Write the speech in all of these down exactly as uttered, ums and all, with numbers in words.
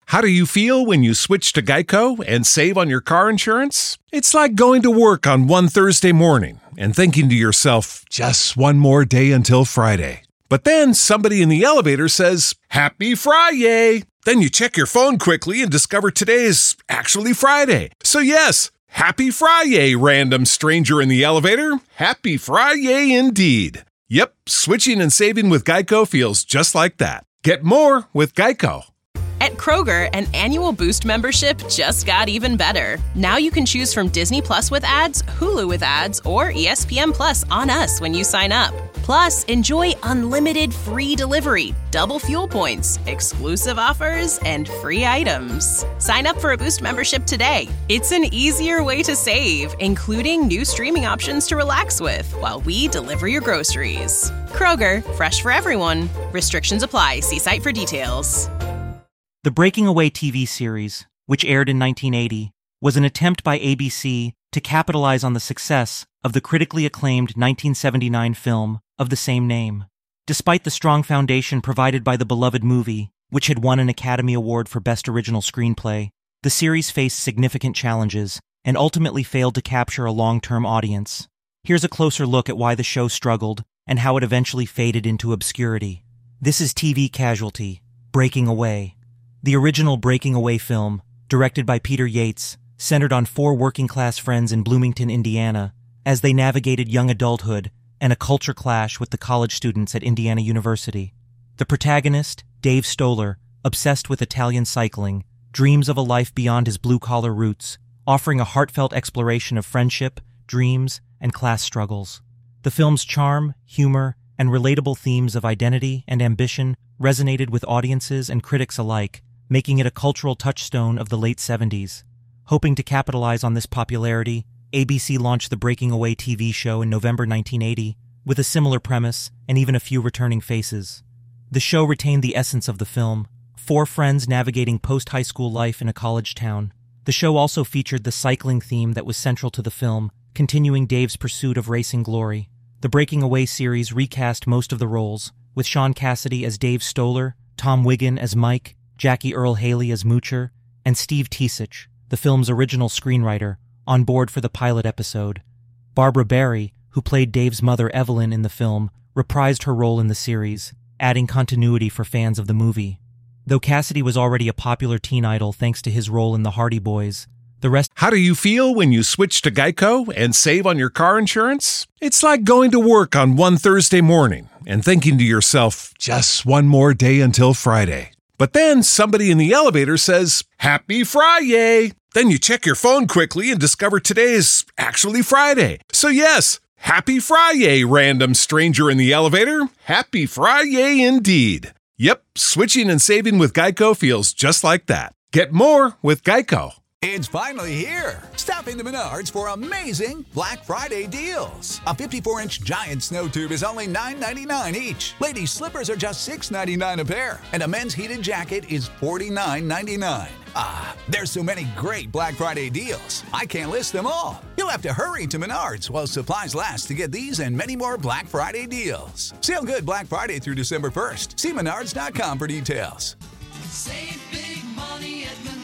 How do you feel when you switch to Geico and save on your car insurance? It's like going to work on one Thursday morning and thinking to yourself, just one more day until Friday. But then somebody in the elevator says, Happy Friday! Then you check your phone quickly and discover today is actually Friday. So yes, Happy Friday, random stranger in the elevator. Happy Friday indeed. Yep, switching and saving with Geico feels just like that. Get more with Geico. At Kroger, an annual Boost membership just got even better. Now you can choose from Disney Plus with ads, Hulu with ads, or E S P N Plus on us when you sign up. Plus, enjoy unlimited free delivery, double fuel points, exclusive offers, and free items. Sign up for a Boost membership today. It's an easier way to save, including new streaming options to relax with while we deliver your groceries. Kroger, fresh for everyone. Restrictions apply. See site for details. The Breaking Away T V series, which aired in nineteen eighty, was an attempt by A B C to capitalize on the success of the critically acclaimed nineteen seventy-nine film of the same name. Despite the strong foundation provided by the beloved movie, which had won an Academy Award for Best Original Screenplay, the series faced significant challenges and ultimately failed to capture a long-term audience. Here's a closer look at why the show struggled and how it eventually faded into obscurity. This is T V Casualty, Breaking Away. The original Breaking Away film, directed by Peter Yates, centered on four working-class friends in Bloomington, Indiana, as they navigated young adulthood and a culture clash with the college students at Indiana University. The protagonist, Dave Stoller, obsessed with Italian cycling, dreams of a life beyond his blue-collar roots, offering a heartfelt exploration of friendship, dreams, and class struggles. The film's charm, humor, and relatable themes of identity and ambition resonated with audiences and critics alike, making it a cultural touchstone of the late seventies. Hoping to capitalize on this popularity, A B C launched the Breaking Away T V show in November nineteen eighty, with a similar premise and even a few returning faces. The show retained the essence of the film, four friends navigating post-high school life in a college town. The show also featured the cycling theme that was central to the film, continuing Dave's pursuit of racing glory. The Breaking Away series recast most of the roles, with Sean Cassidy as Dave Stoller, Tom Wiggin as Mike, Jackie Earle Haley as Moocher, and Steve Tisich, the film's original screenwriter, on board for the pilot episode. Barbara Barry, who played Dave's mother Evelyn in the film, reprised her role in the series, adding continuity for fans of the movie. Though Cassidy was already a popular teen idol thanks to his role in The Hardy Boys, the rest... How do you feel when you switch to Geico and save on your car insurance? It's like going to work on one Thursday morning and thinking to yourself, just one more day until Friday. But then somebody in the elevator says, Happy Friday! Then you check your phone quickly and discover today is actually Friday. So yes, Happy Friday, random stranger in the elevator. Happy Friday indeed. Yep, switching and saving with Geico feels just like that. Get more with Geico. It's finally here. Stop into Menards for amazing Black Friday deals. A fifty-four inch giant snow tube is only nine ninety-nine each. Ladies' slippers are just six ninety-nine a pair. And a men's heated jacket is forty-nine ninety-nine. Ah, there's so many great Black Friday deals. I can't list them all. You'll have to hurry to Menards while supplies last to get these and many more Black Friday deals. Sale good Black Friday through December first. See menards dot com for details. Save big money at Menards.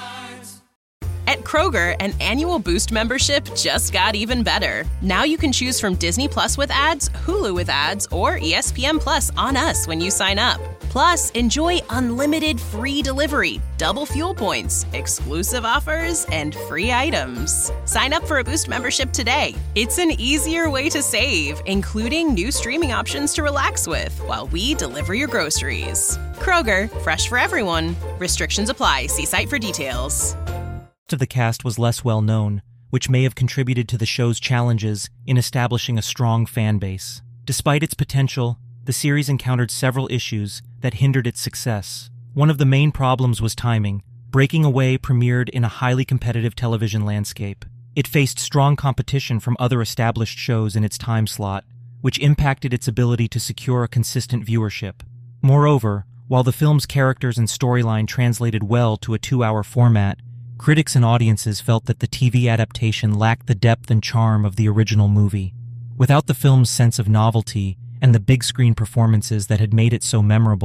At Kroger, an annual Boost membership just got even better. Now you can choose from Disney Plus with ads, Hulu with ads, or E S P N Plus on us when you sign up. Plus, enjoy unlimited free delivery, double fuel points, exclusive offers, and free items. Sign up for a Boost membership today. It's an easier way to save, including new streaming options to relax with while we deliver your groceries. Kroger, fresh for everyone. Restrictions apply. See site for details. Of the cast was less well known, which may have contributed to the show's challenges in establishing a strong fan base. Despite its potential, the series encountered several issues that hindered its success. One of the main problems was timing. Breaking Away premiered in a highly competitive television landscape. It faced strong competition from other established shows in its time slot, which impacted its ability to secure a consistent viewership. Moreover, while the film's characters and storyline translated well to a two-hour format, critics and audiences felt that the T V adaptation lacked the depth and charm of the original movie. Without the film's sense of novelty and the big-screen performances that had made it so memorable,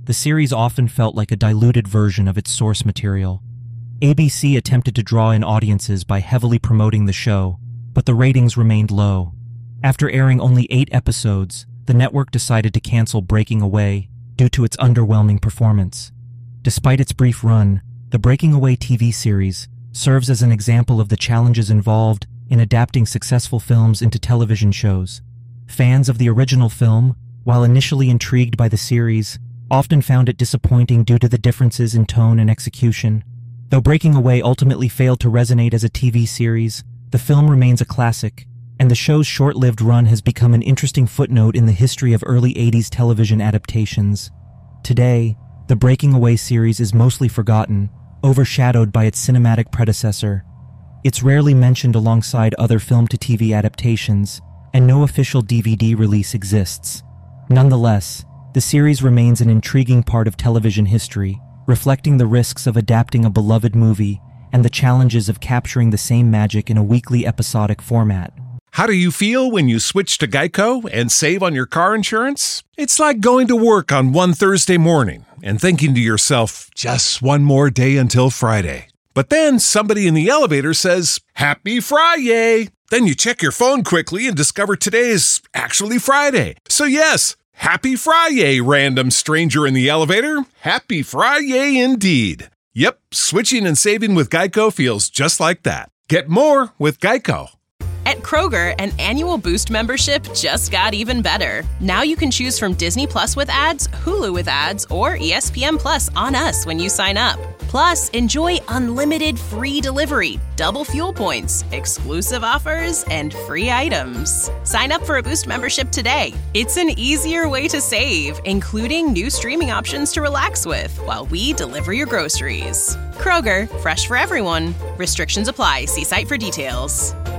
the series often felt like a diluted version of its source material. A B C attempted to draw in audiences by heavily promoting the show, but the ratings remained low. After airing only eight episodes, the network decided to cancel Breaking Away due to its underwhelming performance. Despite its brief run, the Breaking Away T V series serves as an example of the challenges involved in adapting successful films into television shows. Fans of the original film, while initially intrigued by the series, often found it disappointing due to the differences in tone and execution. Though Breaking Away ultimately failed to resonate as a T V series, the film remains a classic, and the show's short-lived run has become an interesting footnote in the history of early eighties television adaptations. Today, the Breaking Away series is mostly forgotten, overshadowed by its cinematic predecessor. It's rarely mentioned alongside other film-to-T V adaptations, and no official D V D release exists. Nonetheless, the series remains an intriguing part of television history, reflecting the risks of adapting a beloved movie and the challenges of capturing the same magic in a weekly episodic format. How do you feel when you switch to Geico and save on your car insurance? It's like going to work on one Thursday morning and thinking to yourself, just one more day until Friday. But then somebody in the elevator says, Happy Friday! Then you check your phone quickly and discover today is actually Friday. So yes, Happy Friday, random stranger in the elevator. Happy Friday indeed. Yep, switching and saving with Geico feels just like that. Get more with Geico. At Kroger, an annual Boost membership just got even better. Now you can choose from Disney Plus with ads, Hulu with ads, or E S P N Plus on us when you sign up. Plus, enjoy unlimited free delivery, double fuel points, exclusive offers, and free items. Sign up for a Boost membership today. It's an easier way to save, including new streaming options to relax with while we deliver your groceries. Kroger, fresh for everyone. Restrictions apply. See site for details.